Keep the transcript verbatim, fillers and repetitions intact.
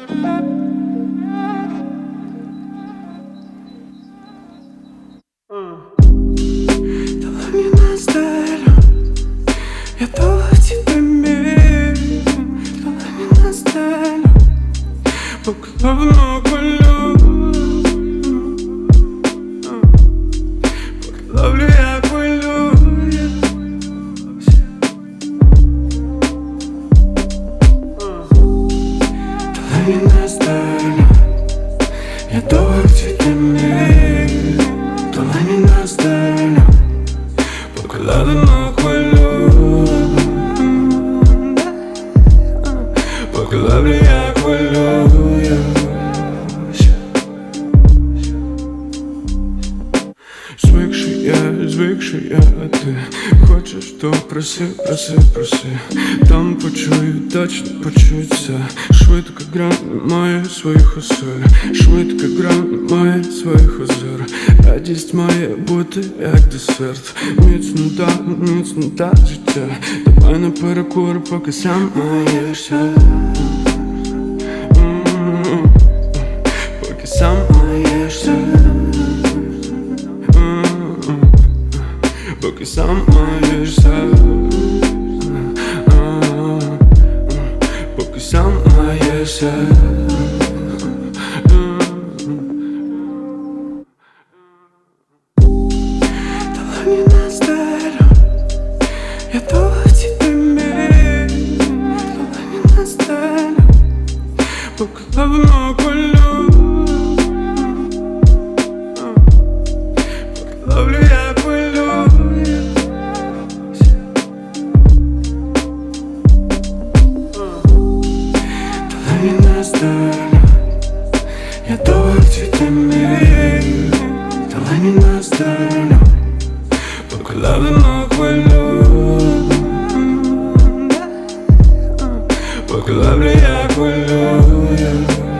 Долони на стелю, я долго тебя меряю. Долони на стелю, по головному колю. Пока ловлю я хвилю. Долони на стелю, я долго тебя меряю. Долони на стелю, пока ловлю хвилю. Пока ловлю я хвилю. Звикший я, звикший я, а ти хочеш, то проси, проси, проси. Там почую, точно почуться. Швидко грам немає своїх осель. Швидко грам немає своїх озер. Радість має бути як десерт. Міцно так, міцно так життя. Давай на перекур, поки сам наєшся. Поки сам наєшся. Поки сам наєшся. Поки сам наєшся. Долони на стелю, я долго тебя меряю. Долони на стелю, пока головну колю. Пока ловлю я хвилю. Долони на стелю, я долго тебя меряю. Долони на стелю, пока ловлю хвилю. Пока ловлю я хвилю.